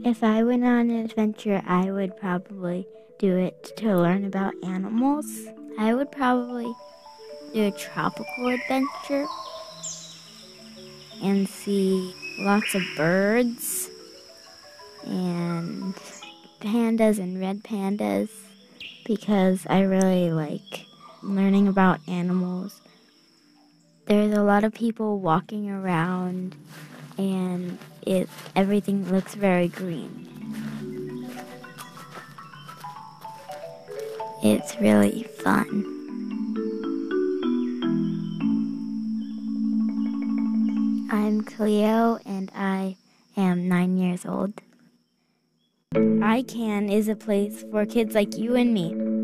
If I went on an adventure, I would probably do it to learn about animals. I would probably do a tropical adventure and see lots of birds and pandas and red pandas because I really like learning about animals. There's a lot of people walking around and everything looks very green. It's really fun. I'm Cleo and I am 9 years old. ICANN is a place for kids like you and me.